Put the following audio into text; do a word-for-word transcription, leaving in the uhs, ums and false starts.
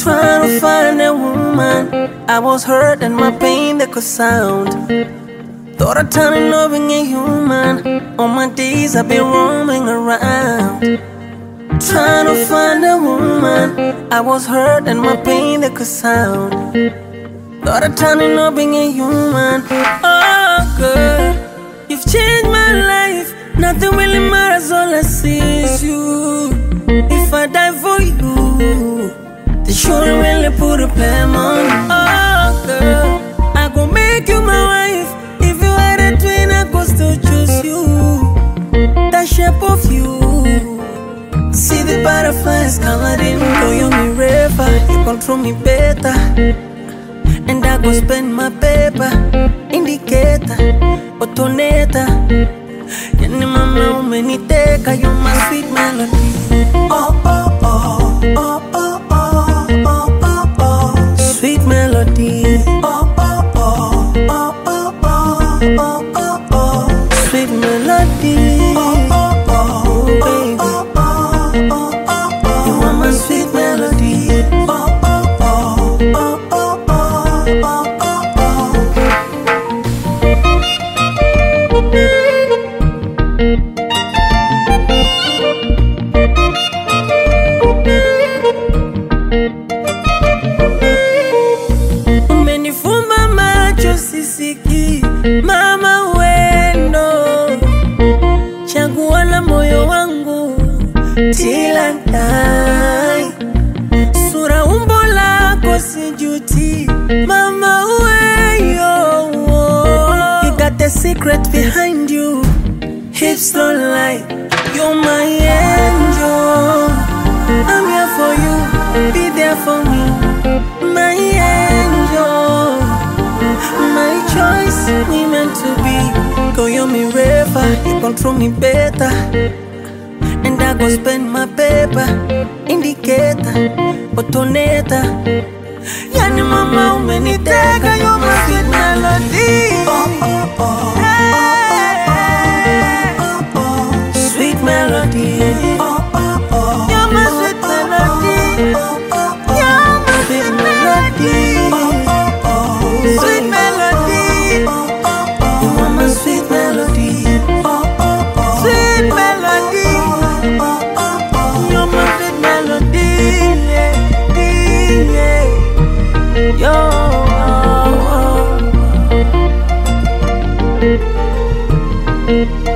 Trying to find a woman. I was hurt and my pain that could sound. Thought I'd turn up being a human. All my days I've been roaming around. Trying to find a woman. I was hurt and my pain that could sound. Thought I'd turn up being a human. Oh girl, you've changed my life. Nothing really matters, all I see is you. If I die for you, they shouldn't really put a plan on you. Oh girl, I gon' make you my wife. If you had a twin, I could still choose you. That shape of you. See the butterflies colored in. Go you me river, you control me better. And I go spend my paper. Indicator, otoneta. Yani mama umeniteka, you're my sweet melody. Oh oh oh, oh oh oh, oh oh oh, sweet melody. Oh oh oh, oh oh oh, oh oh oh, sweet melody. Oh oh oh, baby. Oh oh oh, oh oh, you are my sweet melody. Oh oh oh, oh oh oh, oh oh oh. Umenifumba macho sisiki, mama wendo, chagua la moyo wangu till I die. Sura umbo lako sijuti, mama weyo. You got the secret behind you, hips don't lie. You're my angel. I'm here for you, be there for me. My angel, my choice, we meant to be. Go you me river, you control me better. And I go spend my paper. Indicator, otoneta. Yani mama umeniteka, you're my sweet melody. Oh oh oh, hey, oh oh oh, sweet melody. Oh oh oh, you're my sweet melody. Oh oh oh, you're my sweet melody. Oh oh oh, sweet melody. Oh oh oh, you are my sweet melody. Oh oh oh, sweet melody. Oh oh oh, you're my sweet melody. Yeah, yeah. Yo, oh, oh.